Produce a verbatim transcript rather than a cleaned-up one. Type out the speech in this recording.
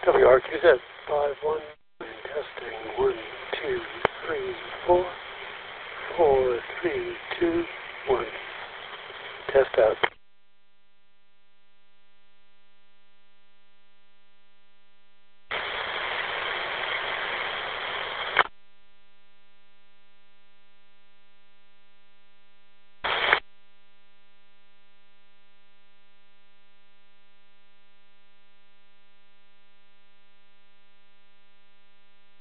W R Q Z five one, testing one, two, three, four, four, three, two, one. Test out.